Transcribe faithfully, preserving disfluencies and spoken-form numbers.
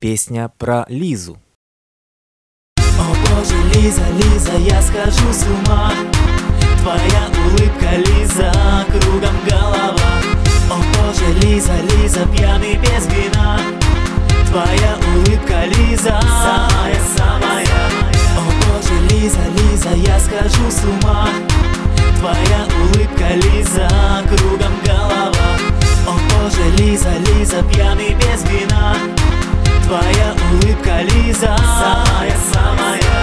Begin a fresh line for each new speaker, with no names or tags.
Песня про Лизу.
О боже, Лиза, Лиза, я схожу с ума. Твоя улыбка, Лиза, кругом голова. О боже, Лиза, Лиза, пьяный без вина. Твоя улыбка, Лиза, самая-самая. О боже, Лиза, Лиза, я схожу с ума. Твоя улыбка, Лиза, кругом голова. О боже, Лиза, Лиза, пьяный без вина. Твоя улыбка, Лиза, самая-самая.